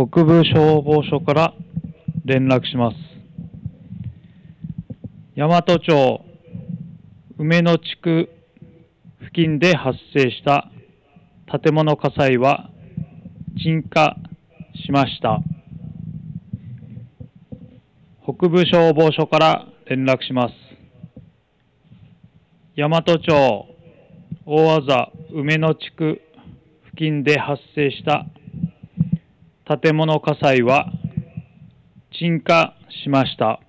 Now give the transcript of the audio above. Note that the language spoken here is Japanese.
北部消防署から連絡します。大和町梅野地区付近で発生した建物火災は鎮火しました。北部消防署から連絡します。大和町大字梅野地区付近で発生した建物火災は鎮火しました。